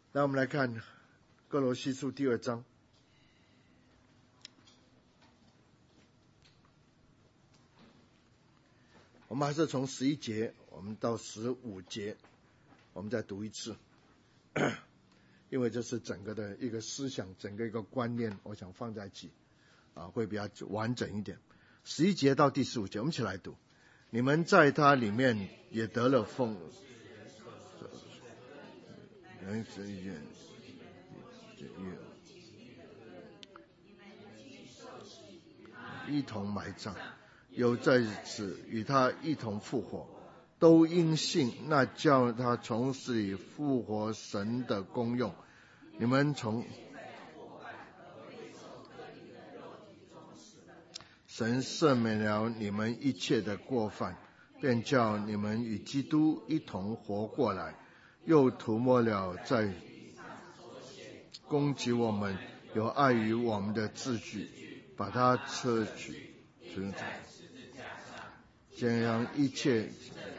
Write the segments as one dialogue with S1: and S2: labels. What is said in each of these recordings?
S1: 那我们来看哥罗西书第2章。我们还是从11节我们到15节我们再读一次，因为这是整个的一个思想，整个一个观念，我想放在一起会比较完整一点。11节到第15节我们一起来读。你们在他里面也得了奉一同埋葬，又在此与他一同复活，都因信那叫他从死里复活神的功用。你们从神赦免了你们一切的过犯，便叫你们与基督一同活过来，又涂抹了在攻击我们有碍于我们的字句，把它撤去，这样一切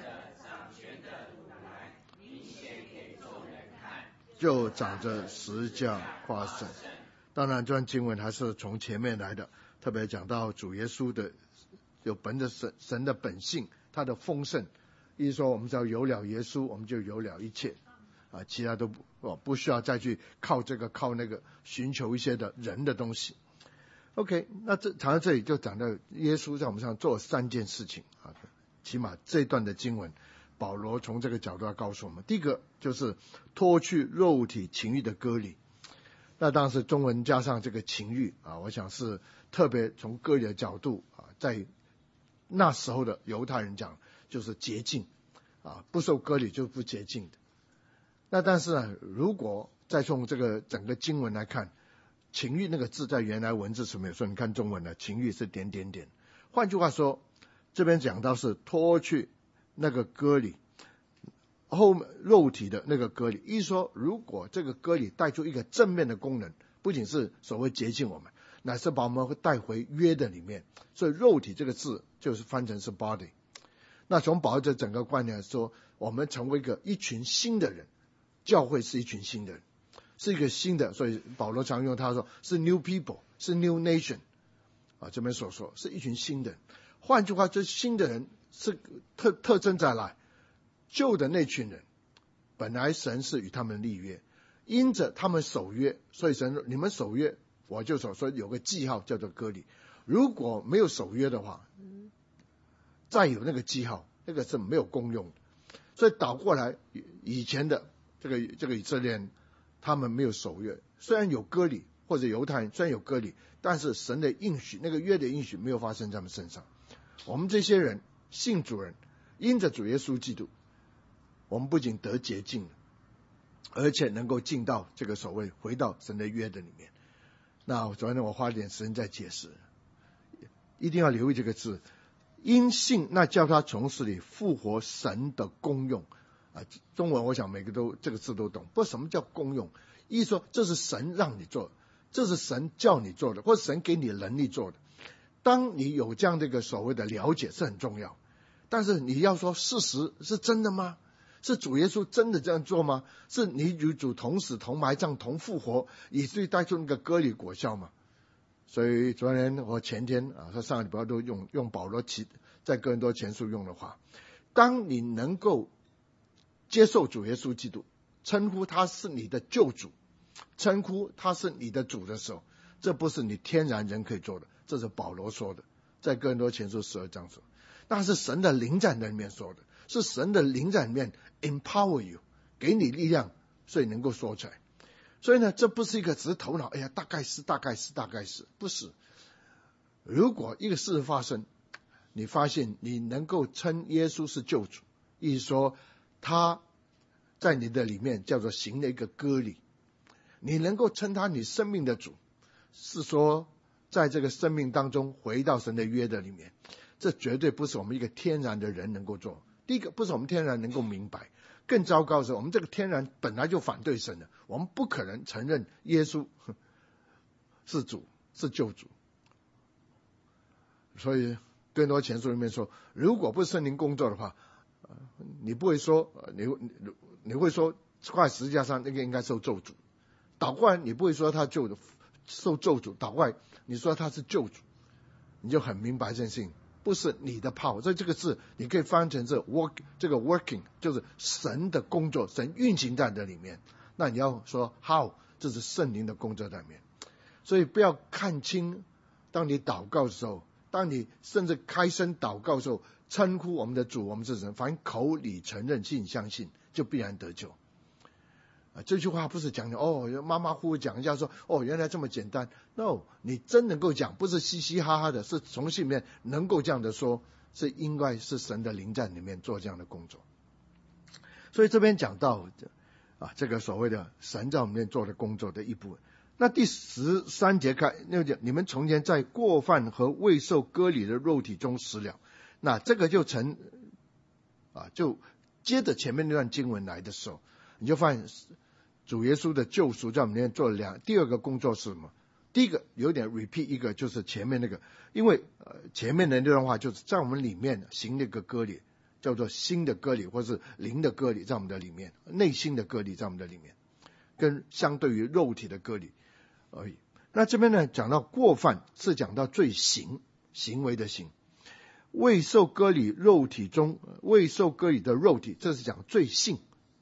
S1: 就长着十架夸胜。当然这段经文还是从前面来的，特别讲到主耶稣的有本着神的本性，他的丰盛，意思说我们只要有了耶稣，我们就有了一切其他都不需要再去靠这个靠那个寻求一些的人的东西。 OK， 那讲到这里就讲到耶稣在我们上做3件事情起码这一段的经文保罗从这个角度要告诉我们。第一个就是脱去肉体情欲的割礼，那当然是中文加上这个情欲我想是特别从割礼的角度在那时候的犹太人讲就是洁净不受割礼就是不洁净的。那但是呢，如果再从这个整个经文来看，情欲那个字在原来文字是没有说，你看中文的情欲是点点点。换句话说，这边讲到是脱去那个割礼，后肉体的那个割礼，意思说如果这个割礼带出一个正面的功能，不仅是所谓洁净我们，乃是把我们带回约的里面，所以肉体这个字就是翻成是 body。 那从保罗这整个观念来说，我们成为一群新的人，教会是一群新的人，是一个新的，所以保罗常用他说是 new people， 是 new nation 这边所说是一群新的人。换句话，这新的人是特征在哪？旧的那群人本来神是与他们立约，因着他们守约，所以神说你们守约，我就说有个记号叫做割礼。如果没有守约的话，再有那个记号，那个是没有功用的。所以倒过来，以前的这个以色列人他们没有守约，虽然有割礼，或者犹太人虽然有割礼，但是神的应许，那个约的应许没有发生在他们身上。我们这些人信主人，因着主耶稣基督，我们不仅得洁净了，而且能够进到这个所谓回到神的约的里面。那昨天我花了点时间在解释，一定要留意这个字，因信那叫他从死里复活神的功用中文我想每个都这个字都懂。不过什么叫功用？意思说这是神让你做的，这是神叫你做的，或者神给你能力做的。当你有这样的一个所谓的了解是很重要，但是你要说事实是真的吗？是主耶稣真的这样做吗？是你与主同死同埋葬同复活，以至于带出那个割礼果效吗？所以昨天我前天上个礼拜都用保罗在哥林多前书用的话，当你能够接受主耶稣基督，称呼他是你的救主，称呼他是你的主的时候，这不是你天然人可以做的，这是保罗说的，在哥林多前书12章说，那是神的灵在里面说的，是神的灵在里面 empower you， 给你力量，所以能够说出来。所以呢，这不是一个只是头脑大概是，不是。如果一个事发生，你发现你能够称耶稣是救主，意思说他在你的里面叫做行了一个割礼，你能够称他你生命的主，是说在这个生命当中回到神的约的里面，这绝对不是我们一个天然的人能够做。第一个，不是我们天然能够明白，更糟糕的是我们这个天然本来就反对神的，我们不可能承认耶稣是主，是救主。所以哥林多前书里面说，如果不是圣灵工作的话，你不会说你会说挂在十字架上，那个应该受咒诅。倒过来你不会说他受咒诅，倒过来你说他是救主，你就很明白这件事情不是你的 power。所以这个字你可以翻成这个 working， 就是神的工作，神运行在这里面。那你要说 how， 这是圣灵的工作在里面。所以不要看轻，当你祷告的时候，当你甚至开声祷告的时候，称呼我们的主，我们是神，凡口里承认信相信，就必然得救。这句话不是讲马马虎虎讲一下说原来这么简单。 No， 你真能够讲，不是嘻嘻哈哈的，是从心里面能够这样的说，是应该是神的灵在里面做这样的工作。所以这边讲到这个所谓的神在我们里面做的工作的一部分。那第13节看，那个你们从前在过犯和未受割礼的肉体中死了。那这个就就接着前面那段经文来的时候，你就发现主耶稣的救赎在我们里面做了第二个工作是什么？第一个有点 repeat， 一个就是前面那个，因为前面的那段话就是在我们里面行那个割礼，叫做心的割礼，或是灵的割礼，在我们的里面，内心的割礼在我们的里面，跟相对于肉体的割礼而已。那这边呢讲到过犯是讲到罪行为的行，未受割礼肉体中未受割礼的肉体，这是讲罪性。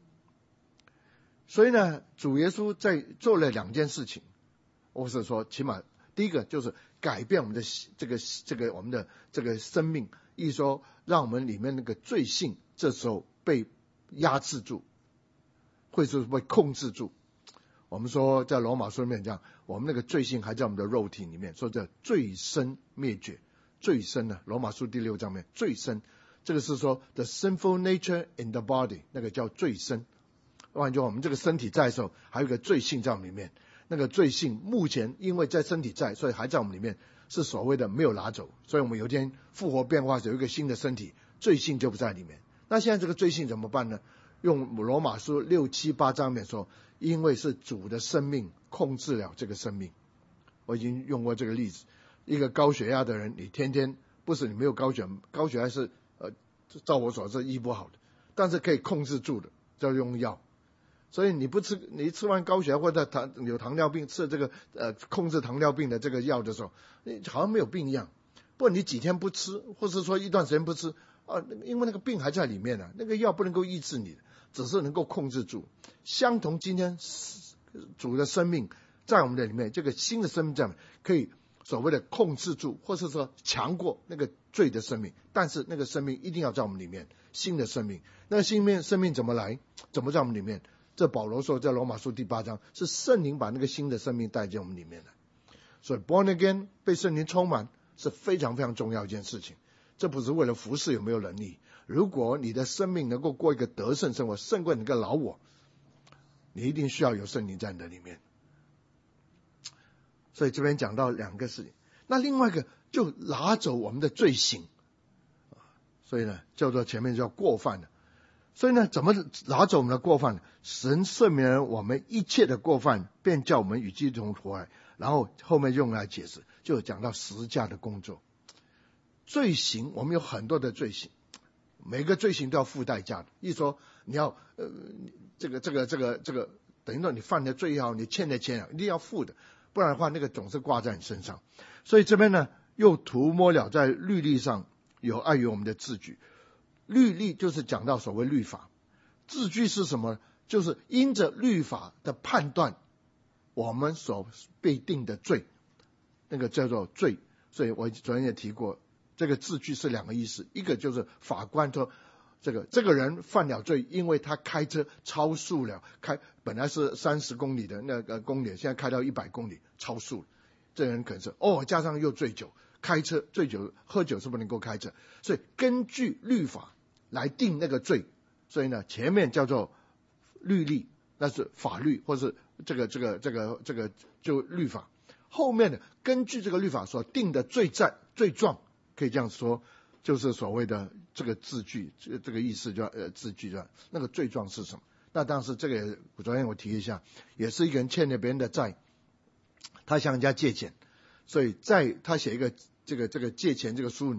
S1: 所以呢主耶稣在做了两件事情，或是说起码第一个就是改变我们的我们的这个生命，意思说让我们里面那个罪性这时候被压制住，会是被控制住。我们说在罗马书里面讲，我们那个罪性还在我们的肉体里面，说这罪身灭绝，罪身呢，罗马书第6章里面罪身，这个是说 the sinful nature in the body， 那个叫罪身。换句话，我们这个身体在的时候还有一个罪性在我们里面，那个罪性目前因为在身体在，所以还在我们里面，是所谓的没有拿走。所以我们有一天复活变化有一个新的身体，罪性就不在里面。那现在这个罪性怎么办呢？用罗马书6、7、8章里面说，因为是主的生命控制了这个生命。我已经用过这个例子，一个高血压的人，你天天不是你没有高血压是照我所知医不好的，但是可以控制住的，叫用药。所以你吃完高血压或者有糖尿病，吃这个控制糖尿病的这个药的时候，你好像没有病一样。不过你几天不吃，或是说一段时间不吃因为那个病还在里面那个药不能够抑制你的，只是能够控制住。相同今天主的生命在我们的里面，这个新的生命在我们可以所谓的控制住，或是说强过那个罪的生命，但是那个生命一定要在我们里面，新的生命。那个新的生命怎么来？怎么在我们里面？这保罗说在罗马书第8章，是圣灵把那个新的生命带进我们里面来。所以 born again 被圣灵充满是非常非常重要一件事情。这不是为了服侍有没有能力，如果你的生命能够过一个得胜生活，胜过你个老我，你一定需要有圣灵在你的里面。所以这边讲到两个事情，那另外一个就拿走我们的罪行，所以呢叫做前面叫过犯的。所以呢怎么拿走我们的过犯呢？神赦免了我们一切的过犯，便叫我们与基督同活来。然后后面用来解释，就讲到十字架的工作。罪行我们有很多的罪行，每个罪行都要付代价的。意思说你要这个等于说你犯的罪也好，你欠的钱也好，一定要付的，不然的话那个总是挂在你身上。所以这边呢又涂抹了在律例上有碍于我们的字句。律例就是讲到所谓律法，字句是什么？就是因着律法的判断我们所被定的罪，那个叫做罪。所以我昨天也提过，这个字句是两个意思，一个就是法官说这个人犯了罪，因为他开车超速了，本来是30公里的那个公里，现在开到100公里，超速了。这个人可能是加上又醉酒，开车醉酒喝酒是不能够开车，所以根据律法来定那个罪。所以呢前面叫做律例，那是法律，或是这个就律法。后面呢根据这个律法所定的罪状，可以这样说，就是所谓的这个字句，这个意思叫字句叫那个罪状是什么。那当时这个昨天我提一下，也是一个人欠了别人的债，他向人家借钱，所以在他写一个这个借钱这个书里面，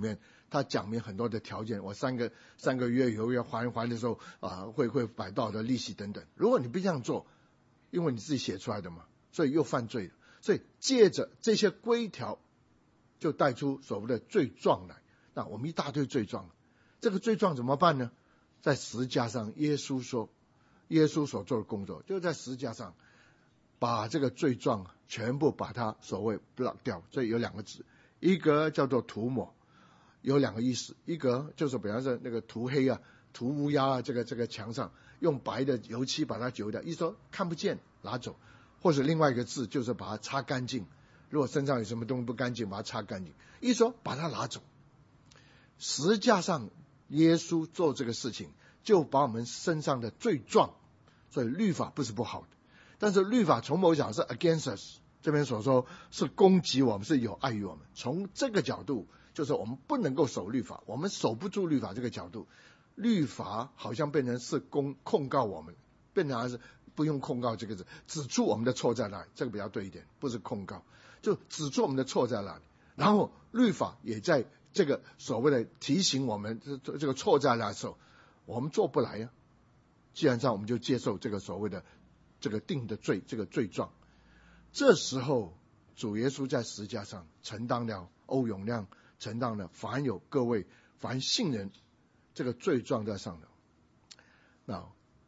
S1: 他讲明很多的条件，我三个月以后要还的时候会摆多少的利息等等。如果你不这样做，因为你自己写出来的嘛，所以又犯罪了。所以借着这些规条，就带出所谓的罪状来。那我们一大堆罪状，这个罪状怎么办呢？在十字架上，耶稣所做的工作，就在十字架上把这个罪状全部把它所谓 block 掉。所以有两个字，一个叫做涂抹，有两个意思，一个就是比方说那个涂黑涂乌鸦这个墙上用白的油漆把它揪掉，意思说看不见拿走，或者另外一个字就是把它擦干净，如果身上有什么东西不干净把它擦干净，意思说把它拿走。十字架上耶稣做这个事情，就把我们身上的罪状，所以律法不是不好的，但是律法从某讲是 against us， 这边所说是攻击我们，是有碍于我们。从这个角度，就是我们不能够守律法，我们守不住律法这个角度，律法好像变成是控告我们，变成还是不用控告这个字，指出我们的错在哪里，这个比较对一点，不是控告，就指出我们的错在哪里。然后律法也在这个所谓的提醒我们这个错在哪的时候，我们做不来呀。既然这样，我们就接受这个所谓的这个定的罪，这个罪状。这时候主耶稣在十字架上承担了欧永亮承担了凡信人这个罪状在上头。那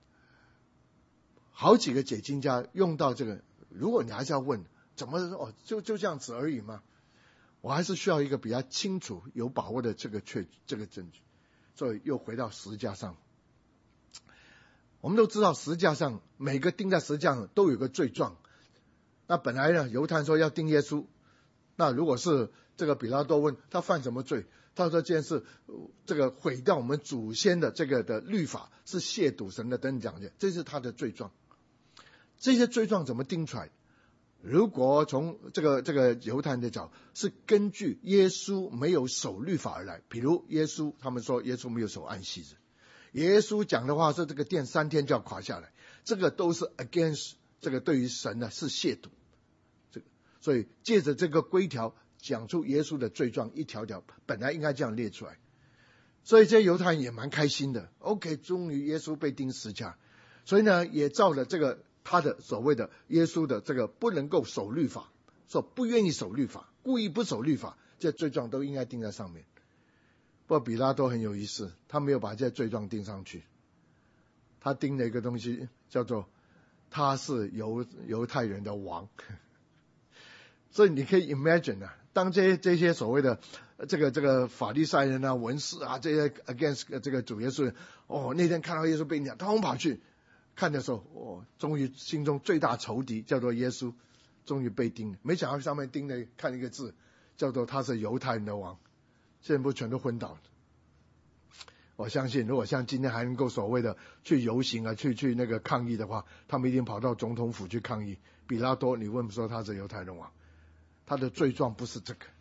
S1: 好几个解经家用到这个，如果你还是要问怎么就这样子而已吗？我还是需要一个比较清楚有把握的这个证据。所以又回到十字架上，我们都知道十字架上每个钉在十字架上都有个罪状。那本来呢，犹太人说要钉耶稣，那如果是这个比拉多问他犯什么罪，他说这件事这个毁掉我们祖先的这个的律法，是亵渎神的等讲解，这是他的罪状。这些罪状怎么钉出来？如果从这个犹太人的角度，是根据耶稣没有守律法而来。比如他们说耶稣没有守安息日，耶稣讲的话是这个殿3天就要垮下来，这个都是 against 这个对于神呢是亵渎。所以借着这个规条讲出耶稣的罪状一条条，本来应该这样列出来。所以这些犹太人也蛮开心的 ，OK， 终于耶稣被钉十字架，所以呢也照了这个他的所谓的耶稣的这个不能够守律法，说不愿意守律法，故意不守律法，这罪状都应该钉在上面。不过比拉多很有意思，他没有把这罪状钉上去，他钉了一个东西叫做他是犹太人的王。所以你可以 imagine 当这些所谓的这个法利赛人文士这些 against 这个主耶稣，那天看到耶稣被钉，通跑去看的时候，终于心中最大仇敌叫做耶稣终于被钉了，没想到上面钉了看一个字叫做他是犹太人的王，现在不全都昏倒了。我相信如果像今天还能够所谓的去游行去那个抗议的话，他们一定跑到总统府去抗议。比拉多你问说他是犹太人王，他的罪状不是这个，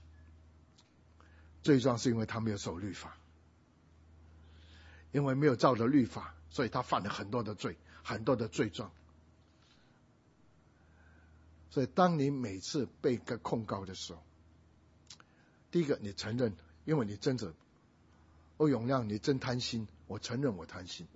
S1: 罪状是因为他没有守律法，因为没有照着律法，所以他犯了很多的罪，很多的罪状。所以当你每次被控告的时候，第一个你承认，因为你真的欧永亮你真贪心，我承认我贪心，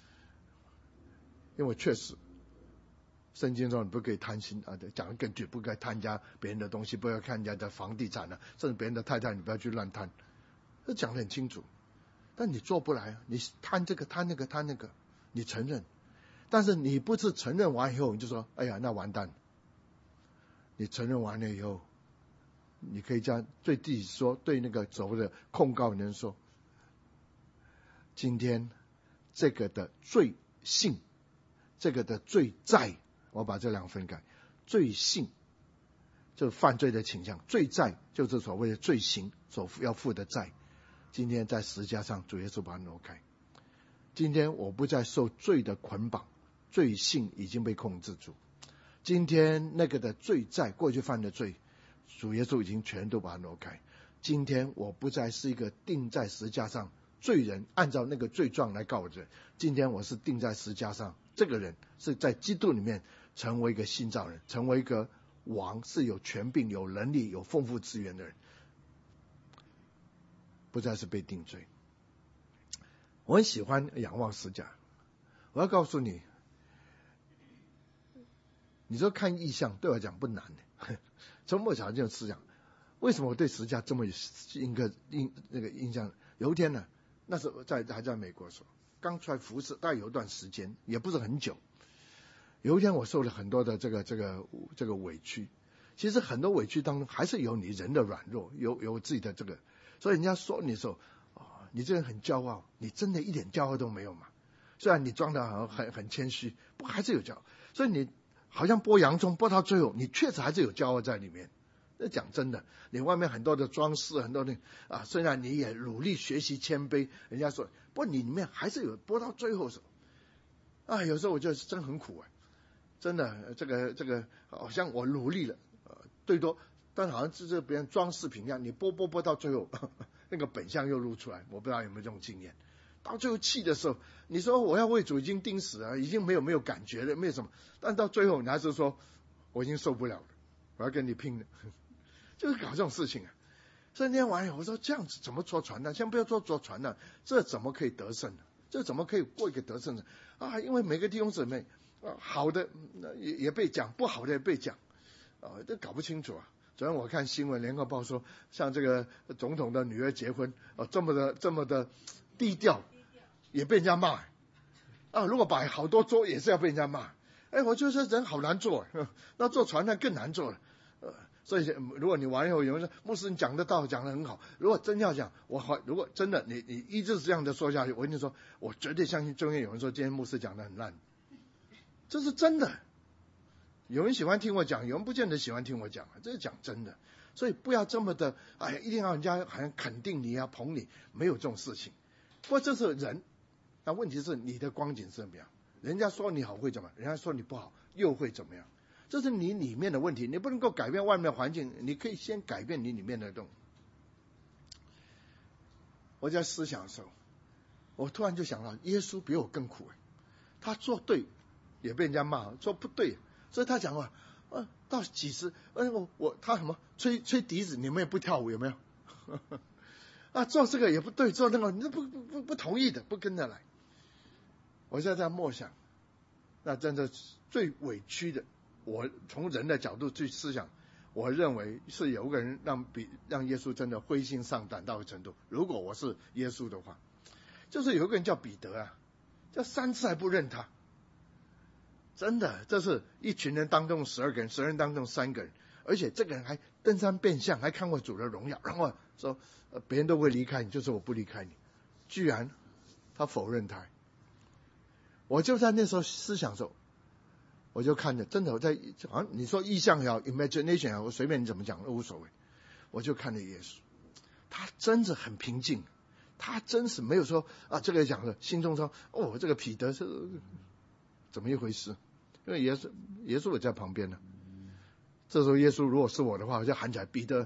S1: 因为确实圣经中你不可以贪心讲得更绝，不该贪家别人的东西，不要看人家的房地产甚至别人的太太你不要去乱贪，这讲得很清楚。但你做不来，你贪这个贪那个贪那个，你承认，但是你不是承认完以后你就说哎呀那完蛋。你承认完了以后，你可以这样对自己说，对那个所谓的控告人说，今天这个的罪性，这个的罪债，我把这两分开，罪性就是犯罪的倾向，罪债就是所谓的罪行所要付的债。今天在十字架上主耶稣把它挪开，今天我不再受罪的捆绑，罪性已经被控制住。今天那个的罪债，过去犯的罪，主耶稣已经全都把它挪开。今天我不再是一个钉在十字架上罪人，按照那个罪状来告我的人，今天我是钉在十字架上，这个人是在基督里面成为一个新造人，成为一个王，是有权柄有能力有丰富资源的人。 不再是被定罪。我很喜欢仰望十架。我要告诉你，你说看异象对我来讲不难的，从默想这种思想，为什么我对十架这么有印象？有一天呢，那时候还在美国的时候，刚出来服侍，大概有一段时间，也不是很久。有一天我受了很多的这个委屈，其实很多委屈当中还是有你人的软弱，有自己的这个，所以人家说你的时候，你这人很骄傲，你真的一点骄傲都没有嘛？虽然你装得很谦虚，不过还是有骄傲。所以你好像剥洋葱剥到最后，你确实还是有骄傲在里面。那讲真的，你外面很多的装饰，很多的虽然你也努力学习谦卑，人家说，不过你里面还是有剥到最后的时候，有时候我觉得真很苦真的，这个好像我努力了，最多，但好像就是别人装饰品一样，你剥到最后，那个本相又露出来。我不知道有没有这种经验。到最后气的时候，你说我要为主已经钉死了，已经没有感觉了，没有什么，但到最后你还是说我已经受不了了，我要跟你拼了，就是搞这种事情啊。所以那天晚上我说这样子怎么做传呢？先不要做传呢，这怎么可以得胜呢？这怎么可以过一个得胜呢？因为每个弟兄姊妹好的也被讲，不好的也被讲，这搞不清楚啊。昨天我看新闻，联合报说，像这个总统的女儿结婚，这么的低调，也被人家骂如果摆好多桌也是要被人家骂。我觉得这人好难做，那做传道更难做了。所以如果你完以后有人说牧师你讲得到，讲得很好，如果真要讲，如果真的你一直这样的说下去，我跟你说，我绝对相信中间有人说今天牧师讲得很烂，这是真的。有人喜欢听我讲，有人不见得喜欢听我讲，这是讲真的。所以不要这么的一定要人家好像肯定你捧你，没有这种事情。不过这是人，那问题是你的光景是怎么样？人家说你好会怎么样？人家说你不好又会怎么样？这是你里面的问题，你不能够改变外面的环境，你可以先改变你里面的东西。我在思想的时候，我突然就想到，耶稣比我更苦他做对也被人家骂，做不对，所以他讲话到几时他什么吹笛子，你们也不跳舞，有没有？做这个也不对，做那个你不同意的，不跟着来。我现在在默想，那真的最委屈的，我从人的角度去思想，我认为是有个人让耶稣真的灰心丧胆到程度。如果我是耶稣的话，就是有一个人叫彼得叫3次还不认他。真的，这是一群人当中12个人，12人当中3个人，而且这个人还登山变相，还看过主的荣耀，然后说别人都会离开你，就是我不离开你。居然他否认他。我就在那时候思想的时候，我就看着，真的我在好像你说意象也好 imagination 也好，我随便你怎么讲都无所谓。我就看着耶稣，他真是很平静，他真是没有说这个讲的心中说这个彼得是怎么一回事？因为耶稣也在旁边呢。这时候耶稣如果是我的话，我就喊起来彼得。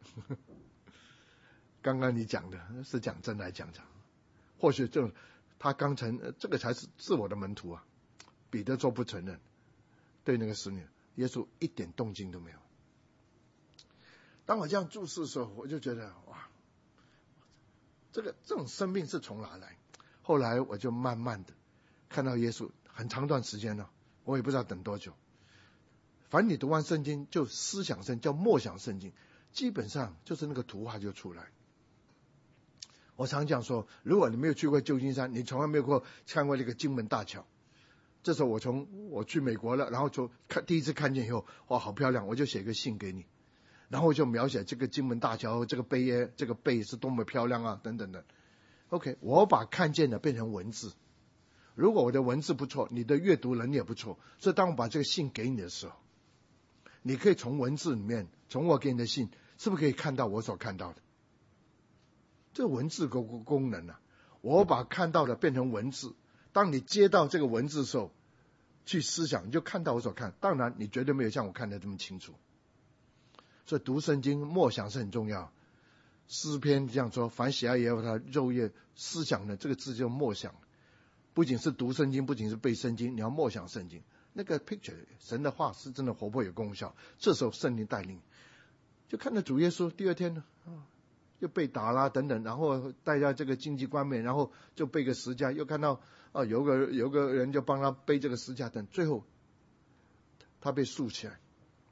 S1: 刚刚你讲的是讲真来讲，或许他刚这个才是我的门徒彼得说不承认，对那个使女，耶稣一点动静都没有。当我这样注视的时候，我就觉得哇，这种生命是从哪来？后来我就慢慢的看到耶稣，很长段时间了，我也不知道等多久。反正你读完圣经就思想圣经，叫默想圣经，基本上就是那个图画就出来。我常讲说，如果你没有去过旧金山，你从来没有看过那个金门大桥，这时候我去美国了，然后第一次看见以后，哇，好漂亮，我就写一个信给你，然后就描写这个金门大桥，这个碑是多么漂亮等等的。OK， 我把看见的变成文字。如果我的文字不错，你的阅读能力也不错，所以当我把这个信给你的时候，你可以从文字里面，从我给你的信，是不是可以看到我所看到的？这文字功能我把看到的变成文字，当你接到这个文字的时候，去思想，你就看到我所看。当然你绝对没有像我看得这么清楚，所以读圣经默想是很重要。诗篇这样说，凡喜爱耶和华他昼夜思想的，这个字叫默想。不仅是读圣经，不仅是背圣经，你要默想圣经。那个 picture 神的话是真的活泼有功效，这时候圣灵带领，就看到主耶稣。第二天呢就被打啦等等，然后带到这个荆棘冠冕，然后就背个十字架，又看到有个人就帮他背这个十字架等，最后他被竖起来。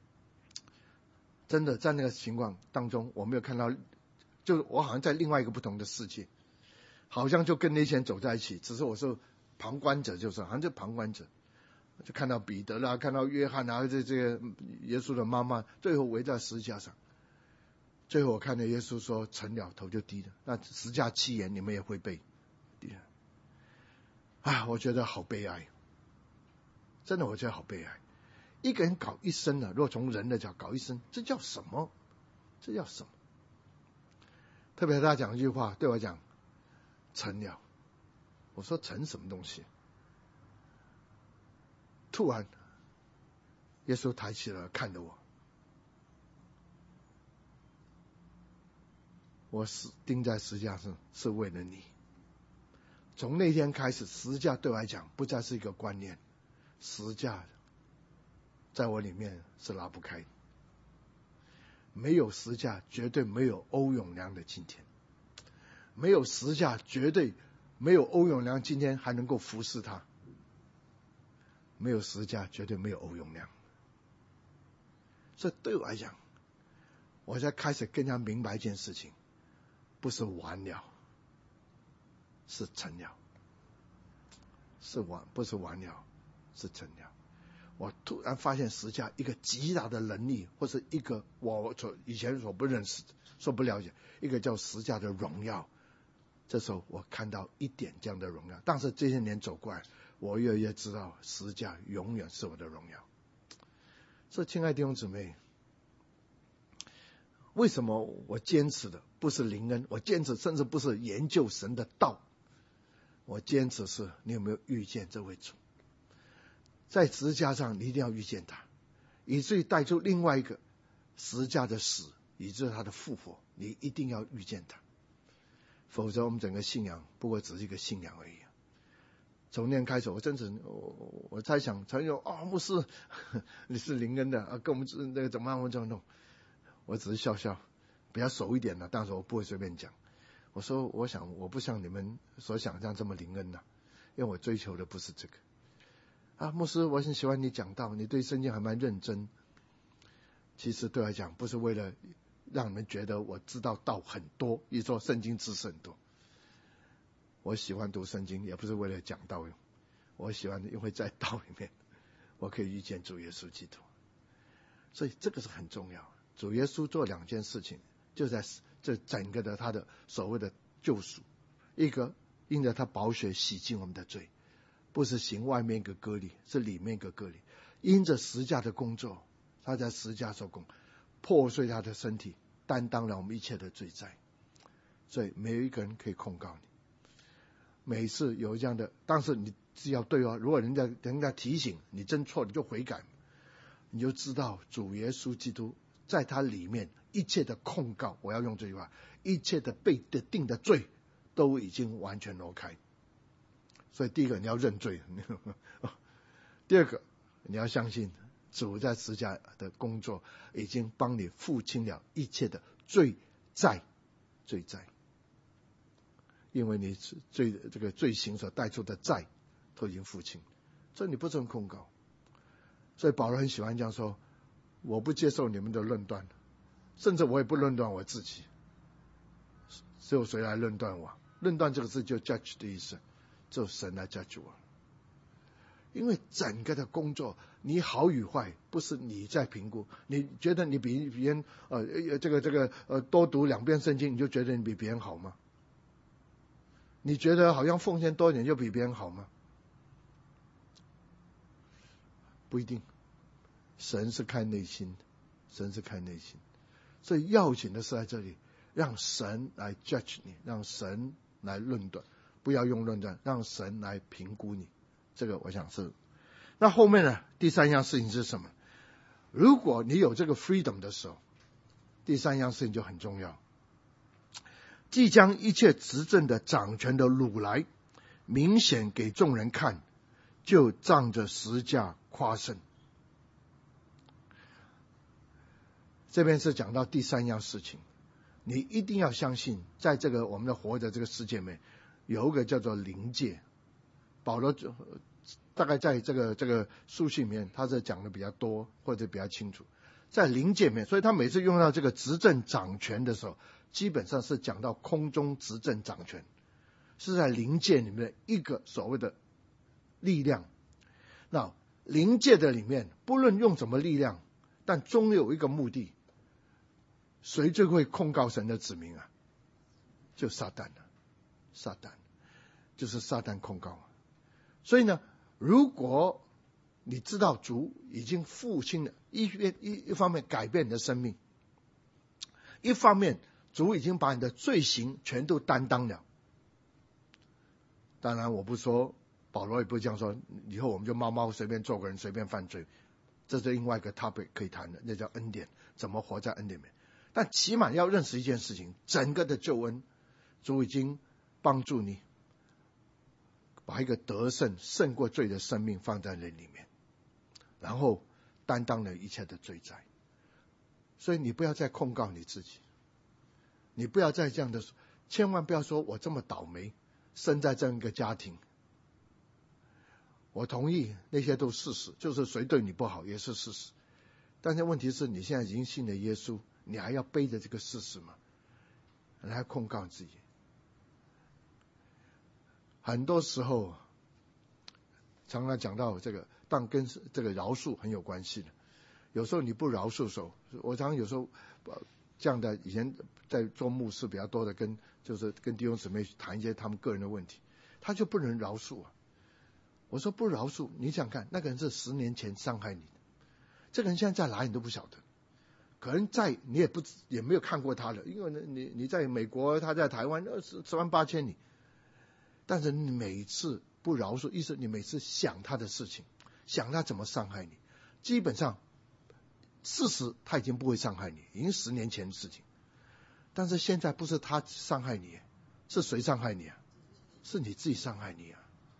S1: 真的在那个情况当中，我没有看到，就是我好像在另外一个不同的世界，好像就跟那些人走在一起，只是我是旁观者，就是好像就旁观者，就看到彼得啦，看到约翰啊，这个耶稣的妈妈，最后围在十字架上。最后我看到耶稣说成了，头就低了。那十架7言你们也会背。我觉得好悲哀，真的我觉得好悲哀。一个人搞一生如果从人的角搞一生，这叫什么？这叫什么？特别他讲一句话，对我讲成了。我说成什么东西？突然耶稣抬起了看着我，我死钉在十字架上是为了你。从那天开始，十字架对我来讲不再是一个观念，十字架在我里面是拉不开的。没有十字架，绝对没有欧永良的今天；没有十字架，绝对没有欧永良今天还能够服侍他；没有十字架，绝对没有欧永良。所以对我来讲，我才开始更加明白一件事情，不是完了，是成了。不是完了，是成了。我突然发现十字架一个极大的能力，或是一个我以前所不认识的、所不了解，一个叫十字架的荣耀。这时候我看到一点这样的荣耀，但是这些年走过来，我越来越知道十字架永远是我的荣耀。所以亲爱的弟兄姊妹，为什么我坚持的不是灵恩，我坚持甚至不是研究神的道，我坚持是你有没有遇见这位主。在十字架上你一定要遇见他，以至于带出另外一个十字架的死，以至于他的复活，你一定要遇见他。否则我们整个信仰不过只是一个信仰而已。从那天开始，我真是我猜想曾有牧师你是灵恩的跟我们那个怎么样这么弄，我只是笑笑，比较熟一点的，但是我不会随便讲。我说我想我不像你们所想象这么灵恩因为我追求的不是这个。牧师，我很喜欢你讲道，你对圣经还蛮认真。其实对我来讲，不是为了让你们觉得我知道道很多，一说圣经知识很多。我喜欢读圣经，也不是为了讲道用。我喜欢因为在道里面，我可以遇见主耶稣基督。所以这个是很重要。主耶稣做2件事情，就在这整个的他的所谓的救赎，一个因着他宝血洗净我们的罪。不是行外面一个割礼，是里面一个割礼。因着十字架的工作，他在十字架受工，破碎他的身体，担当了我们一切的罪债。所以没有一个人可以控告你。每次有这样的，但是你只要对如果人家提醒你真错，你就悔改，你就知道主耶稣基督在他里面一切的控告，我要用这句话，一切的被定的罪都已经完全挪开。所以第一个你要认罪，第二个你要相信主在十字架的工作已经帮你付清了一切的罪债，因为你这个罪行所带出的债都已经付清，所以你不准控告。所以保罗很喜欢这样说，我不接受你们的论断，甚至我也不论断我自己，只有谁来论断我？论断这个字就 judge 的意思，只有神来 judge 我。因为整个的工作，你好与坏不是你在评估。你觉得你比别人多读2遍圣经，你就觉得你比别人好吗？你觉得好像奉献多一点就比别人好吗？不一定。神是看内心的，所以要紧的是在这里，让神来 judge 你，让神来论断，不要用论断，让神来评估你。这个我想是。那后面呢，第3样事情是什么？如果你有这个 freedom 的时候，第3样事情就很重要，即将一切执政的掌权的掳来，明显给众人看，就仗着十字架夸胜。这边是讲到第3样事情， 你一定要相信，在这个我们的活的这个世界里面，有一个叫做灵界。保罗大概在这个书信里面，他是讲的比较多或者比较清楚，在灵界里面，所以他每次用到这个执政掌权的时候，基本上是讲到空中执政掌权，是在灵界里面的一个所谓的力量。那灵界的里面，不论用什么力量，但终有一个目的，谁最会控告神的子民啊？就撒旦了，撒旦就是撒旦控告。所以呢，如果你知道主已经复兴了，一方面改变你的生命，一方面主已经把你的罪行全都担当了。当然我不说，保罗也不这样说，以后我们就猫猫随便做个人，随便犯罪，这是另外一个 topic 可以谈的，那叫恩典，怎么活在恩典里面。但起码要认识一件事情，整个的救恩，主已经帮助你把一个得胜胜过罪的生命放在人里面，然后担当了一切的罪债。所以你不要再控告你自己，你不要再这样的，千万不要说我这么倒霉生在这样一个家庭。我同意那些都是事实，就是谁对你不好也是事实，但是问题是你现在已经信了耶稣，你还要背着这个事实吗？你还控告自己。很多时候常常讲到这个，但跟这个饶恕很有关系的。有时候你不饶恕的时候，我常常有时候这样的，以前在做牧师比较多的，就是跟弟兄姊妹谈一些他们个人的问题，他就不能饶恕啊。我说不饶恕，你想看那个人是10年前伤害你的，这个人现在在哪里你都不晓得，可能你也没有看过他的，因为你在美国，他在台湾10万8千里。但是你每次不饶恕，意思你每次想他的事情，想他怎么伤害你，基本上事实他已经不会伤害你，已经10年前的事情。但是现在不是他伤害你，是谁伤害你啊？是你自己伤害你啊。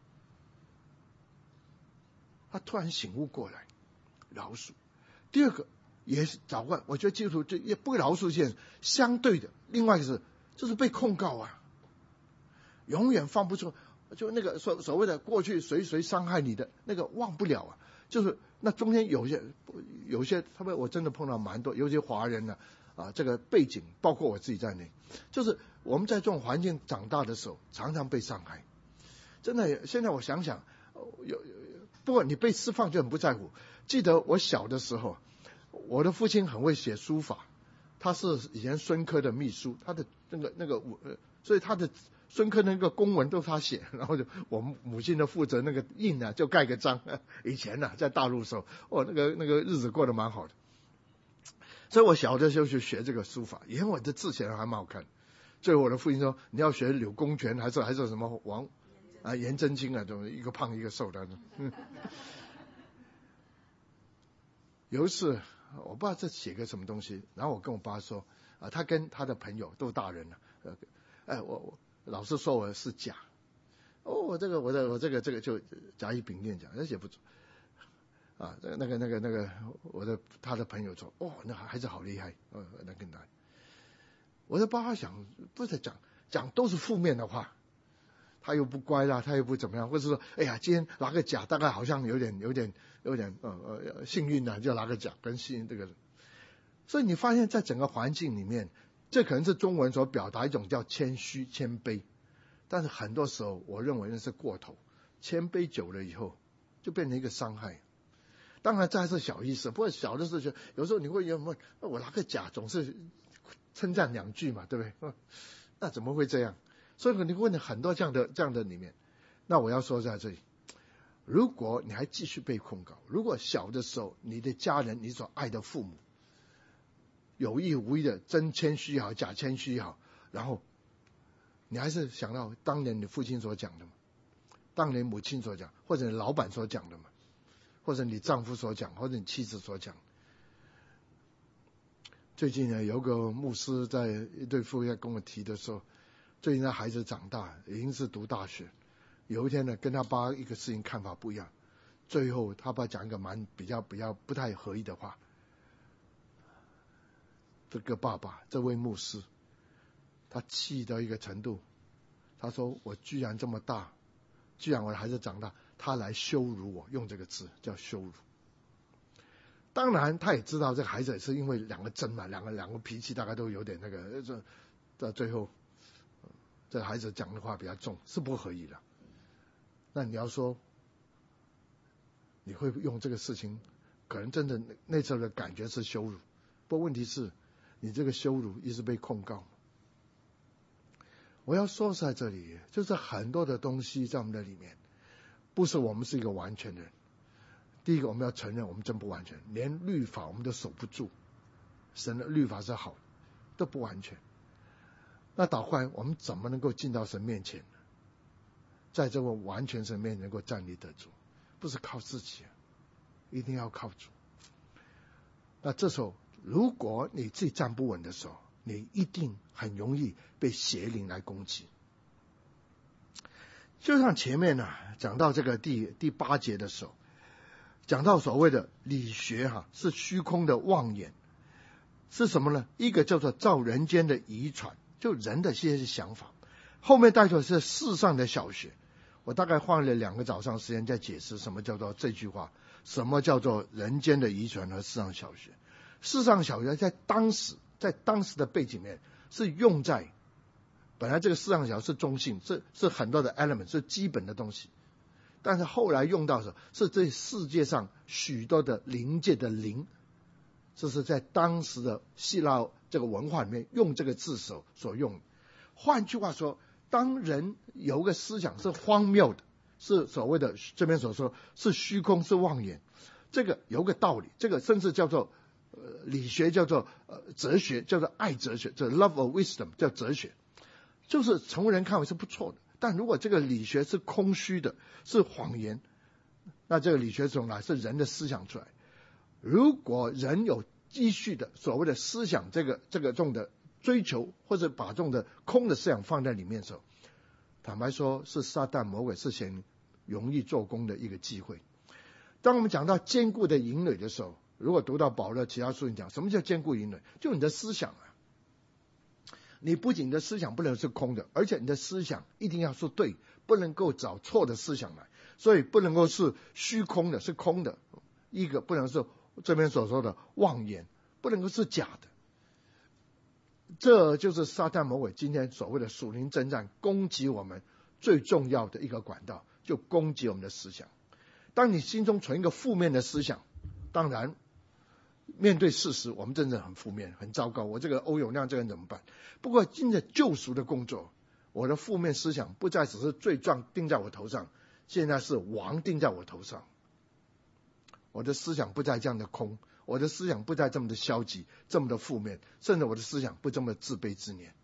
S1: 他突然醒悟过来，饶恕。第二个也是早晚，我觉得基督徒也不饶恕现相对的，另外一个就是被控告啊，永远放不出，就那个所谓的过去谁伤害你的那个忘不了啊，就是那中间有些他们我真的碰到蛮多，尤其华人呢这个背景包括我自己在内，就是我们在这种环境长大的时候，常常被伤害。真的，现在我想想，不过你被释放就很不在乎。记得我小的时候，我的父亲很会写书法，他是以前孙科的秘书，他的所以他的孙科那个公文都是他写，然后就我们母亲的负责那个印啊，就盖个章。以前在大陆的时候，那个日子过得蛮好的。所以我小的时候就学这个书法，以前我的字写的还蛮好看。最后我的父亲说，你要学柳公权还是什么颜真卿啊，这种一个胖一个瘦的。有一次我不知道这写个什么东西，然后我跟我爸说他跟他的朋友都大人了，我老师说我是假，我这个就甲乙丙丁讲，那写不错他的朋友说那孩子好厉害，那更难。我就帮他想，不是讲都是负面的话，他又不乖啦，他又不怎么样，或者说哎呀今天拿个甲大概好像有点幸运啊，就拿个甲跟幸运这个。所以你发现在整个环境里面，这可能是中文所表达一种叫谦虚谦卑，但是很多时候我认为那是过头，谦卑久了以后就变成一个伤害。当然这还是小意思，不过小的时候有时候你会问我拿个甲总是称赞2句嘛，对不对？那怎么会这样？所以你问了很多这样的里面。那我要说在这里，如果你还继续被控告，如果小的时候你的家人，你所爱的父母有意无意的真谦虚也好，假谦虚也好，然后你还是想到当年你父亲所讲的嘛，当年母亲所讲，或者你老板所讲的嘛，或者你丈夫所讲，或者你妻子所讲。最近呢，有个牧师在一对夫妇跟我提的时候，最近他孩子长大，已经是读大学。有一天呢，跟他爸一个事情看法不一样，最后他爸讲一个比较不太合意的话。这个爸爸，这位牧师， 他气到一个程度，他说我居然这么大，居然我的孩子长大，他来羞辱我，用这个字叫羞辱。当然他也知道这个孩子也是因为两个争嘛，两个脾气大概都有点那个，到最后这个孩子讲的话比较重，是不合理的。那你要说你会用这个事情，可能真的那时候的感觉是羞辱，不过问题是你这个羞辱一直被控告。我要说在这里，就是很多的东西在我们的里面，不是我们是一个完全的人。第一个，我们要承认我们真不完全，连律法我们都守不住，神的律法是好，都不完全。那倒过来，我们怎么能够进到神面前呢？在这个完全神面前能够站立得住，不是靠自己，一定要靠主。那这时候，如果你自己站不稳的时候，你一定很容易被邪灵来攻击。就像前面讲到这个第8节的时候，讲到所谓的理学是虚空的妄言，是什么呢？一个叫做照人间的遗传，就人的一些想法，后面带出的是世上的小学。我大概花了2个早上时间在解释什么叫做这句话，什么叫做人间的遗传和世上小学。世上小学在当时的背景面是用在，本来这个世上小学是中性，是很多的 element， 是基本的东西，但是后来用到的时候是这世界上许多的灵界的灵，这是在当时的希腊这个文化里面用这个字所用。换句话说，当人有个思想是荒谬的，是所谓的这边所说是虚空，是妄言，这个有个道理，这个甚至叫做理学，叫做哲学，叫做爱哲学，这 love of wisdom 叫哲学，就是从人看为是不错的。但如果这个理学是空虚的，是谎言，那这个理学从来是人的思想出来。如果人有继续的所谓的思想这个种的追求，或者把这种的空的思想放在里面的时候，坦白说是撒旦魔鬼是很容易做工的一个机会。当我们讲到坚固的营垒的时候，如果读到保罗其他书里讲什么叫坚固营垒，就你的思想你不仅你的思想不能是空的，而且你的思想一定要是对，不能够找错的思想来，所以不能够是虚空的，是空的。一个不能是这边所说的妄言，不能够是假的。这就是撒旦魔鬼今天所谓的属灵征战攻击我们最重要的一个管道，就攻击我们的思想。当你心中存一个负面的思想，当然面对事实我们真的很负面，很糟糕，我这个欧永亮这个人怎么办？不过今天救赎的工作，我的负面思想不再只是罪状定在我头上，现在是王定在我头上。我的思想不再这样的空，我的思想不再这么的消极，这么的负面，甚至我的思想不这么自卑自怜。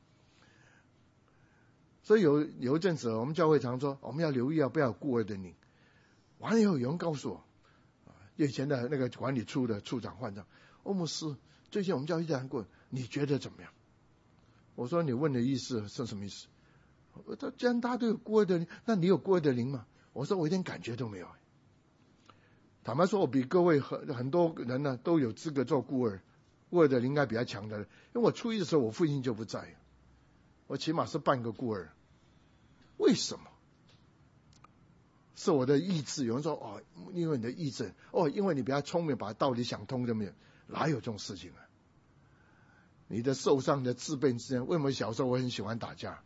S1: 所以有一阵子我们教会常说我们要留意不要有孤儿的灵。完了以后有人告诉我，以前的那个管理处的处长换长，欧牧师，最近我们教会谈过，你觉得怎么样？我说你问的意思是什么意思？他既然大家都有孤儿的灵，那你有孤儿的灵吗？我说我一点感觉都没有。坦白说，我比各位很多人呢都有资格做孤儿，孤儿的灵应该比较强的，因为我初一的时候我父亲就不在，我起码是半个孤儿。为什么？是我的意志。有人说因为你的意志，因为你比较聪明，把道理想通，就没有，哪有这种事情啊？你的受伤的自卑之间，为什么小时候我很喜欢打架？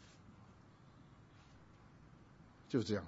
S1: 就这样。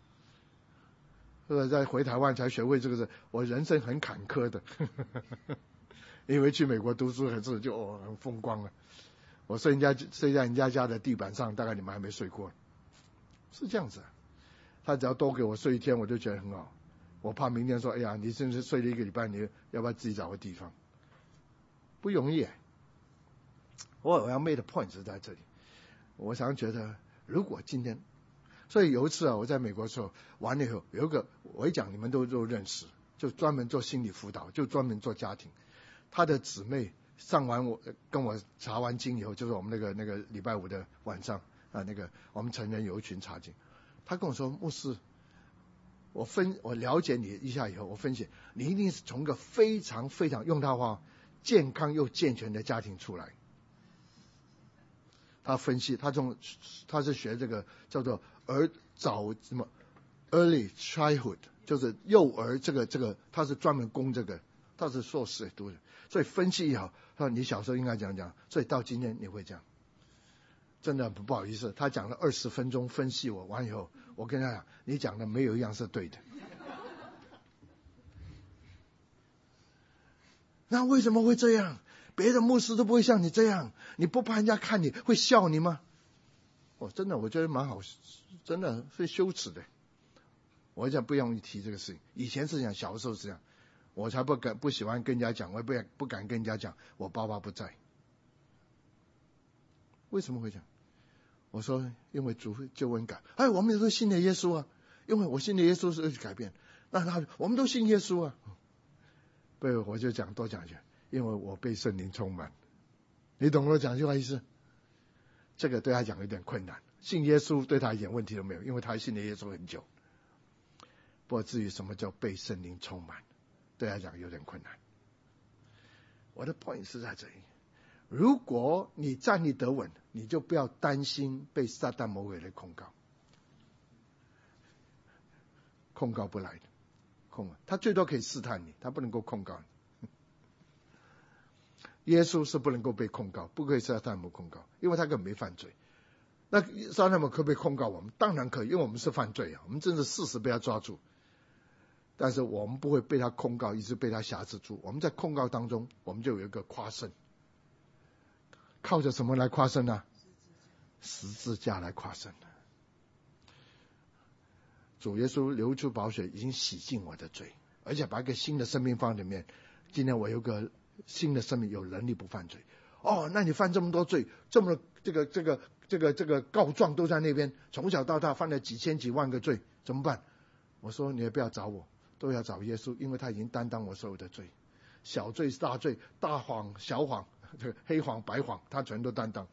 S1: 在回台湾才学会这个事，我人生很坎坷的，因为去美国读书很就很风光了。我睡在人家家的地板上，大概你们还没睡过，是这样子。他只要多给我睡1天，我就觉得很好。我怕明天说，哎呀，你真是睡了1个礼拜，你要不要自己找个地方？不容易。我要 make the point 是在这里。我常觉得，如果今天，所以有一次我在美国的时候完了以后，有一个我一讲你们都认识，就专门做心理辅导，就专门做家庭。他的姊妹上完跟我查完经以后，就是我们那个礼拜5的晚上我们成人有一群查经。他跟我说，牧师，我了解你一下以后，我分析你一定是从一个非常非常用他话健康又健全的家庭出来。 他分析，他是学这个叫做早什么 early childhood， 就是幼儿这个他是专门攻这个，他是硕士读的，所以分析也好，他说你小时候应该讲，所以到今天你会这样。真的不好意思，他讲了20分钟分析我完以后，我跟他讲，你讲的没有一样是对的。那为什么会这样？别的牧师都不会像你这样，你不怕人家看你会笑你吗？真的我觉得蛮好，真的是羞耻的。我讲不容易提这个事情，以前是这样，小时候是这样，我才不喜欢跟人家讲，我也不敢跟人家讲我爸爸不在。为什么会这样？我说因为主救恩感，我们都信了耶稣啊，因为我信了耶稣是改变，那我们都信耶稣啊。对，我就多讲一句，因为我被圣灵充满。你懂我讲这句话意思？这个对他讲有点困难，信耶稣对他一点问题都没有，因为他信了耶稣很久。不过至于什么叫被圣灵充满，对他讲有点困难。我的 point 是在这里，如果你站立得稳，你就不要担心被撒旦魔鬼来控告。控告不来的，他最多可以试探你，他不能够控告你。耶稣是不能够被控告，不可以撒旦魔控告，因为他根本没犯罪。那撒旦魔可不可以控告我们？当然可以，因为我们是犯罪啊，我们真是事实被他抓住。但是我们不会被他控告，一直被他辖制住。我们在控告当中，我们就有一个夸胜。靠着什么来夸胜呢？十字架来夸胜。主耶稣流出宝血，已经洗净我的罪，而且把一个新的生命放里面。今天我有个新的生命，有能力不犯罪。那你犯这么多罪，这么这个告状都在那边，从小到大犯了几千几万个罪，怎么办？我说你也不要找我，都要找耶稣，因为他已经担当我所有的罪，小罪大罪，大谎小谎，黑谎白谎，他全都担当。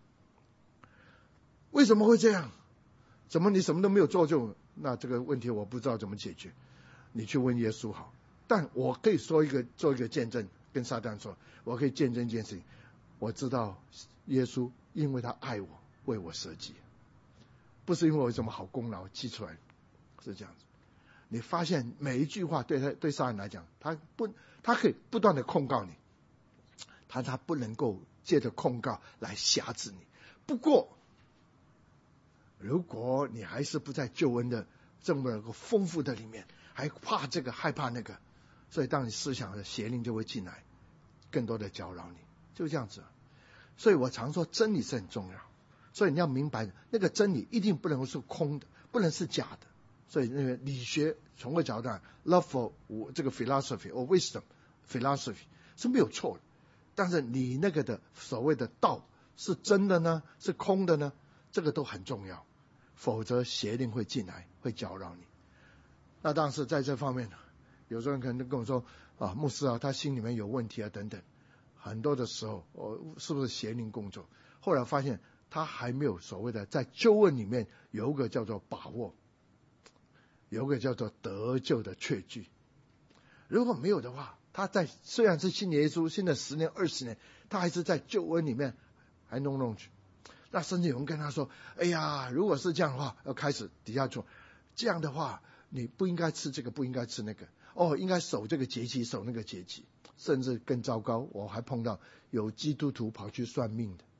S1: 为什么会这样？怎么你什么都没有做就？那这个问题我不知道怎么解决，你去问耶稣好。但我可以做一个见证，跟撒旦说，我可以见证一件事情，我知道耶稣因为他爱我，为我舍己，不是因为我有什么好功劳记出来，是这样子。你发现每一句话对撒旦来讲，他可以不断的控告你，他不能够借着控告来辖制你。不过如果你还是不在救恩的这么个丰富的里面，还怕这个害怕那个，所以当你思想的邪灵就会进来，更多的搅扰你，就这样子。所以我常说真理是很重要，所以你要明白那个真理一定不能是空的，不能是假的。所以那个理学从个角度 love for 这个 philosophy or wisdom philosophy 是没有错的，但是你那个的所谓的道是真的呢，是空的呢，这个都很重要，否则邪灵会进来，会搅扰你。那当时在这方面，有时候人可能跟我说牧师他心里面有问题等等，很多的时候是不是邪灵工作？后来发现他还没有所谓的在救恩里面有一个叫做把握，有一个叫做得救的确据。如果没有的话，他虽然是信耶稣，信了10年20年，他还是在救恩里面还弄去。那甚至有人跟他说，哎呀，如果是这样的话，要开始底下做这样的话，你不应该吃这个，不应该吃那个，应该守这个节期，守那个节期。甚至更糟糕，我还碰到有基督徒跑去算命的，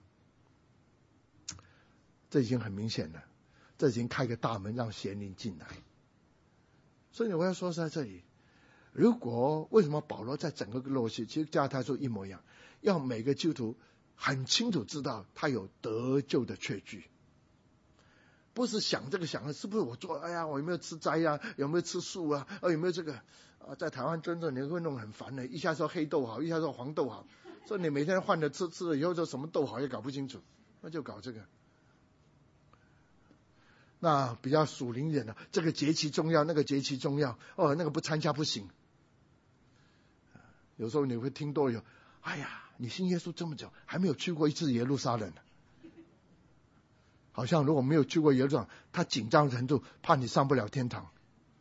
S1: 这已经很明显了，这已经开个大门让邪灵进来。所以我要说在这里，为什么保罗在整个罗西，其实加拉太书一模一样，要每个基督徒很清楚知道他有得救的确据，不是想这个想的是不是我做，我有没有吃斋啊，有没有吃素啊，有没有这个在台湾真的你会弄很烦的，一下说黑豆好，一下说黄豆好，所以你每天换着吃了以后就什么豆好也搞不清楚，那就搞这个。那比较属灵一点的，这个节期重要，那个节期重要，那个不参加不行。有时候你会听多有，你信耶稣这么久，还没有去过一次耶路撒冷呢。好像如果没有去过耶路撒冷，他紧张程度怕你上不了天堂。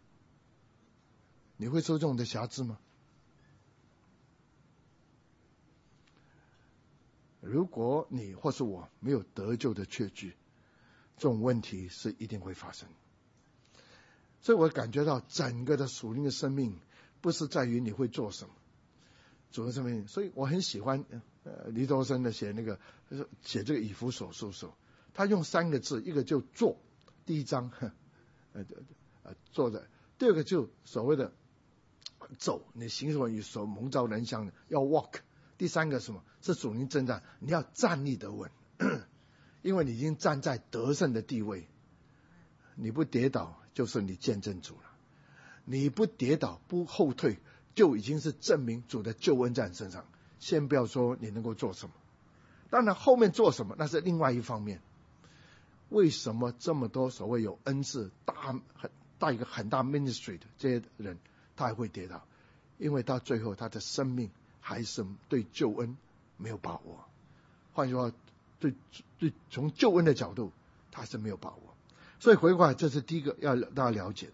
S1: 你会受这种的辖制吗？ 如果你或是我没有得救的确据，这种问题是一定会发生。所以我感觉到整个的属灵的生命不是在于你会做什么，主的生命。所以我很喜欢黎周生的写这个以弗所书时，他用3个字，一个就做，第一章做的，第二个就所谓的走，你行什么与所蒙召人相的，要 walk。第3个什么是属灵征战，你要站立得稳，因为你已经站在得胜的地位，你不跌倒就是你见证主了，你不跌倒不后退，就已经是证明主的救恩在你身上。先不要说你能够做什么，当然后面做什么那是另外一方面。为什么这么多所谓有恩赐带一个很大 ministry 的这些人他还会跌倒？因为到最后他的生命还是对救恩没有把握。换句话，对从救恩的角度他是没有把握。所以回过来，这是第一个要大家了解。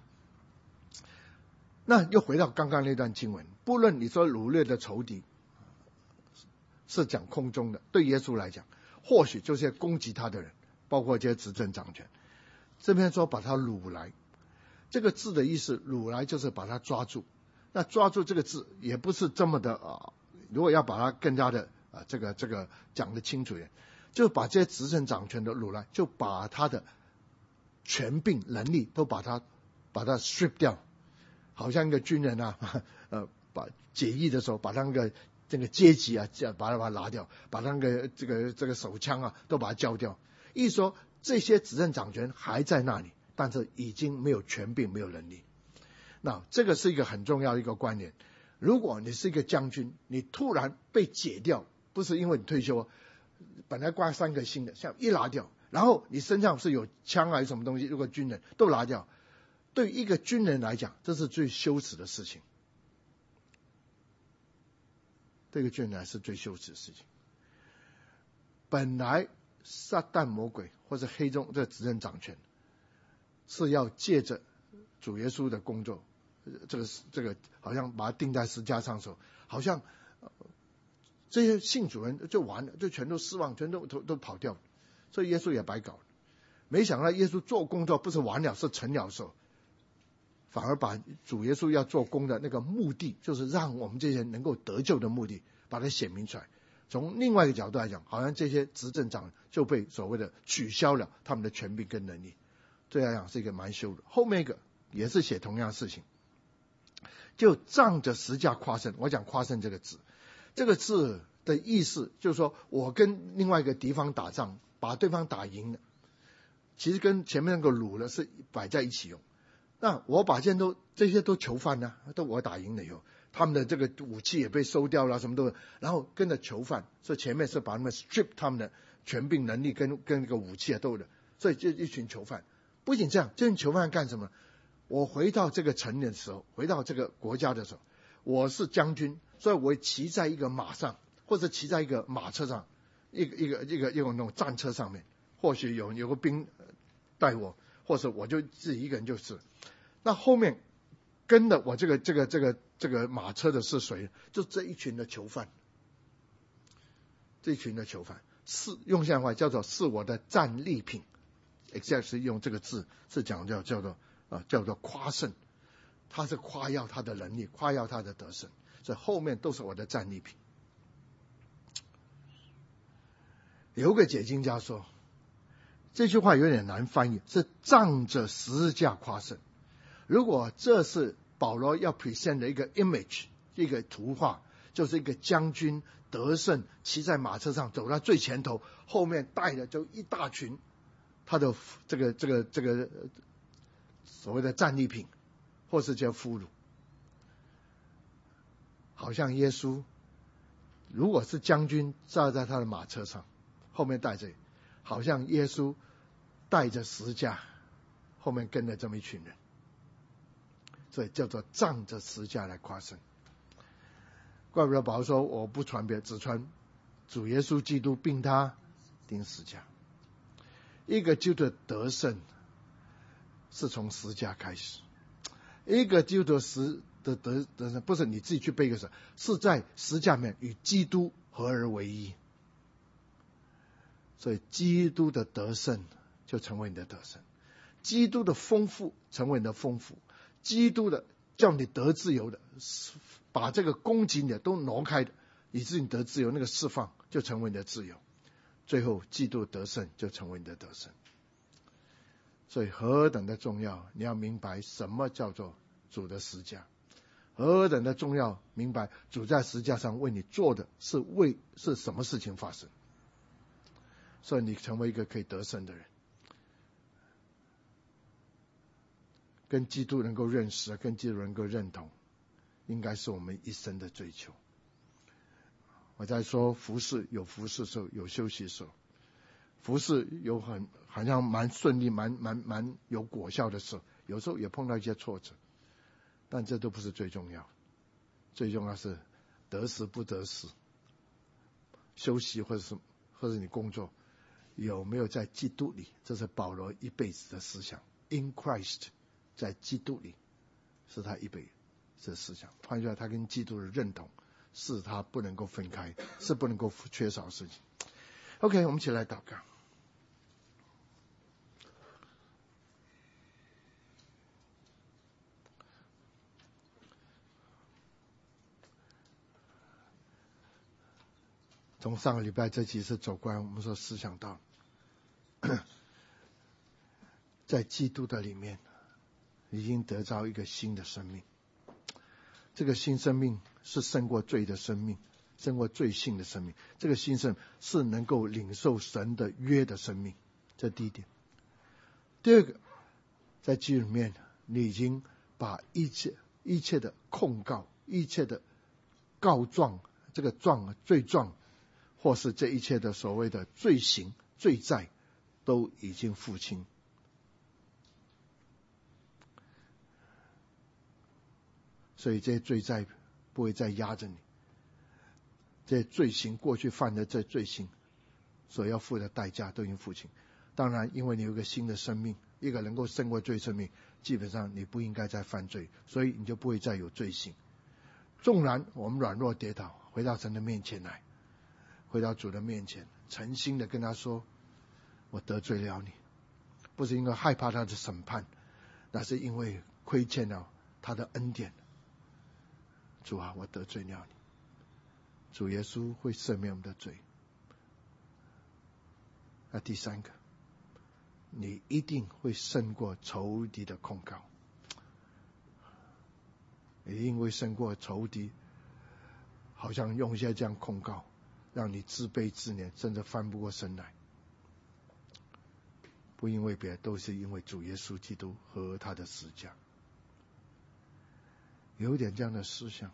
S1: 那又回到刚刚那段经文，不论你说掳掠的仇敌是讲空中的，对耶稣来讲或许就是攻击他的人，包括这些执政掌权。这边说把他掳来，这个字的意思，掳来就是把他抓住。那抓住这个字也不是这么的如果要把它更加的这个讲得清楚一点，就把这些执政掌权的掳来，就把他的权柄能力都把它 strip 掉，好像一个军人把解义的时候把他那个这个阶级把它拿掉，把他那个这个手枪都把它交掉。意思说这些执政掌权还在那里，但是已经没有权柄，没有能力。那这个是一个很重要的一个观念。如果你是一个将军，你突然被解掉，不是因为你退休，本来挂3个星的，像一拿掉，然后你身上是有枪还是什么东西，如果军人都拿掉，对一个军人来讲，这是最羞耻的事情。对一个军人是最羞耻的事情。本来撒旦魔鬼或者黑中这执政掌权是要借着主耶稣的工作，这个好像把它钉在十字架上的时候，好像这些信主人就完了，就全都失望，全都跑掉了，所以耶稣也白搞了。没想到耶稣做工作不是完了，是成了的时候，反而把主耶稣要做工的那个目的，就是让我们这些人能够得救的目的，把它显明出来。从另外一个角度来讲，好像这些执政长就被所谓的取消了他们的权柄跟能力，这样讲是一个蛮羞的。后面一个也是写同样的事情，就仗着十字架夸胜。我讲夸胜这个字，这个字的意思就是说，我跟另外一个敌方打仗，把对方打赢了，其实跟前面那个掳了是摆在一起用。那我把这些都囚犯呢，都我打赢了以后，他们的这个武器也被收掉了，什么都，然后跟着囚犯，所以前面是把他们 strip 他们的权柄能力跟那个武器都有的，所以就一群囚犯。不仅这样，这群囚犯干什么？我回到这个城的时候，回到这个国家的时候，我是将军，所以我骑在一个马上，或者骑在一个马车上，一个那种战车上面，或许有个兵带我，或者我就自己一个人就是。那后面跟着我这个马车的是谁？就这一群的囚犯，这一群的囚犯是用现代话叫做我的战利品。exactly 用这个字是讲叫做夸胜，他是夸耀他的能力，夸耀他的得胜，所以后面都是我的战利品。有个解经家说，这句话有点难翻译，是仗着十字架夸胜。如果这是保罗要 present 的一个 image， 一个图画，就是一个将军得胜，骑在马车上走到最前头，后面带的就一大群他的这个所谓的战利品，或是叫俘虏。好像耶稣如果是将军站在他的马车上，后面带着，好像耶稣带着十字架，后面跟着这么一群人，所以叫做仗着十字架来夸胜。怪不得保罗说，我不传别，只传主耶稣基督，并他钉十字架。一个基督的得胜是从十字架开始，一个基督的得胜不是你自己去背个神，是在十字架面与基督合而为一。 所以基督的得胜就成为你的得胜，基督的丰富成为你的丰富，基督的叫你得自由的，把这个攻击你的都挪开的，以致你得自由，那个释放就成为你的自由，最后基督得胜就成为你的得胜。所以何等的重要，你要明白什么叫做主的十架，何等的重要，明白主在十架上为你做的是什么事情发生，所以你成为一个可以得胜的人，跟基督能够认识，跟基督能够认同，应该是我们一生的追求。我在说服侍有服侍时候，有休息时候，服侍有好像蛮顺利蛮有果效的时候，有时候也碰到一些挫折，但这都不是最重要，最重要是得时不得时，休息或者你工作有没有在基督里，这是保罗一辈子的思想。 In Christ， 在基督里是他一辈子的思想。换句话说，他跟基督的认同是他不能够分开，是不能够缺少的事情。 OK， 我们一起来祷告。从上个礼拜这几次走过来，我们说思想到在基督的里面已经得着一个新的生命，这个新生命是胜过罪的生命，胜过罪性的生命，这个新生是能够领受神的约的生命，这第一点。第二个，在基督里面你已经把一切的控告，一切的告状，这个罪状或是这一切的所谓的罪行罪债都已经付清，所以这些罪债不会再压着你，这些罪行过去犯的这罪行所要付的代价都已经付清。当然因为你有一个新的生命，一个能够胜过罪生命，基本上你不应该再犯罪，所以你就不会再有罪行。纵然我们软弱跌倒，回到神的面前来，回到主的面前，诚心的跟他说，我得罪了你，不是因为害怕他的审判，那是因为亏欠了他的恩典。主啊，我得罪了你，主耶稣会赦免我们的罪。那第三个，你一定会胜过仇敌的控告，你一定会胜过仇敌好像用一些这样控告让你自卑自怜，甚至翻不过身来，不因为别的，都是因为主耶稣基督和他的十架。有一点这样的思想，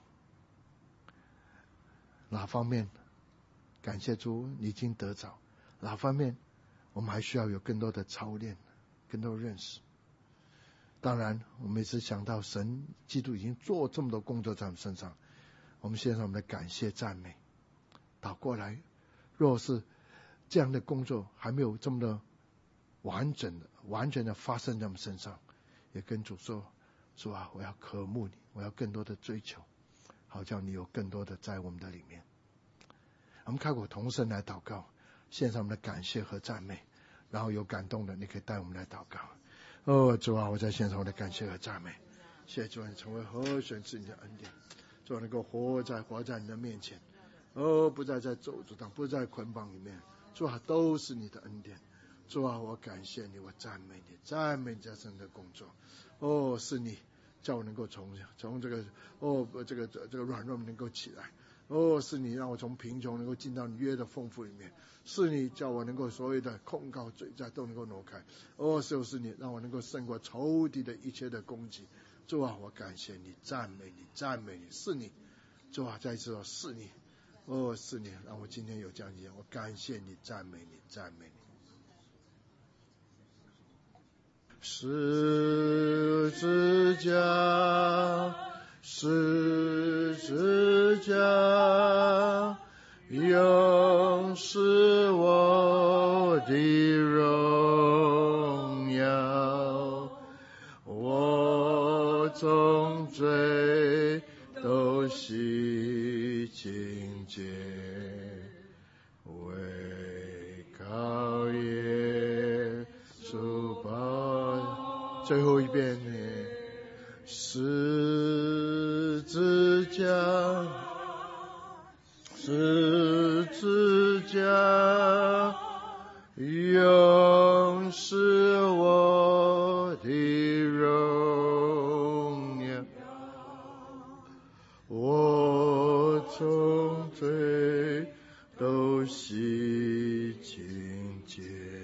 S1: 哪方面感谢主你已经得着，哪方面我们还需要有更多的操练，更多的认识。当然我们也是想到神基督已经做这么多工作在我们身上，我们献上我们的感谢赞美。倒过来，若是这样的工作还没有这么的完全的发生在我们身上，也跟主说，主啊，我要渴慕你，我要更多的追求，好叫你有更多的在我们的里面。我们开口同声来祷告，献上我们的感谢和赞美，然后有感动的你可以带我们来祷告。哦，主啊，我在献上我的感谢和赞美，谢谢主啊，你成为何选是你的恩典，主啊，能够活在你的面前，不再在咒诅当，不在捆绑里面，主啊，都是你的恩典。主啊，我感谢你，我赞美你，赞美你在神的工作。是你叫我能够从这个这个软弱能够起来。是你让我从贫穷能够进到你约的丰富里面，是你叫我能够所谓的控告罪债都能够挪开。就是你让我能够胜过仇敌的一切的攻击。主啊，我感谢你，赞美你，赞美你，是你。主啊，再一次说是你，是你让我今天有这样一天，我感谢你，赞美你，赞美你。十字架，十字架，永是我的荣耀，我从罪都洗净洁，为靠最后一遍，十字架，十字架，永是我的荣耀。我从罪都洗净洁，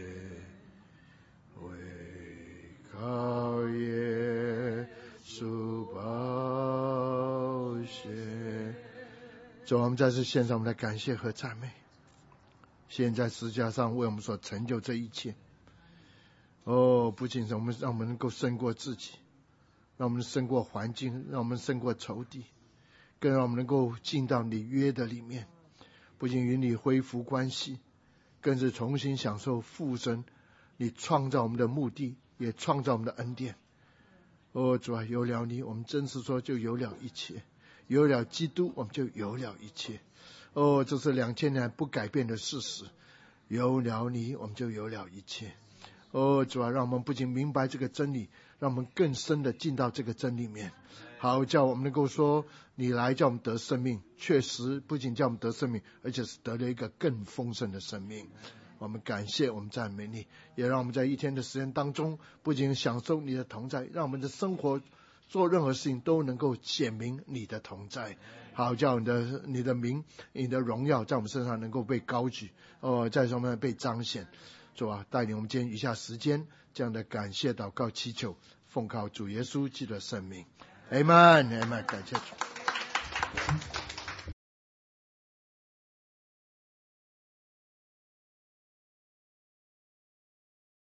S1: 为靠耶稣宝血。主，我们再次献上我们的感谢和赞美。现在十字架上为我们所成就这一切，不仅是让我们能够胜过自己，让我们胜过环境，让我们胜过仇敌，更让我们能够进到你约的里面，不仅与你恢复关系，更是重新享受复生你创造我们的目的，也创造我们的恩典。主啊，有了你，我们真是说就有了一切；有了基督，我们就有了一切。这是2000年不改变的事实。有了你，我们就有了一切。主啊，让我们不仅明白这个真理，让我们更深的进到这个真理里面，好叫我们能够说你来叫我们得生命，确实不仅叫我们得生命，而且是得了一个更丰盛的生命。我们感谢，我们赞美你，也让我们在一天的时间当中，不仅享受你的同在，让我们的生活做任何事情都能够显明你的同在，好叫你的名，你的荣耀在我们身上能够被高举，在上面被彰显。主啊，带领我们今天余下时间这样的感谢祷告祈求，奉靠主耶稣基督的圣名， Amen， 感谢主。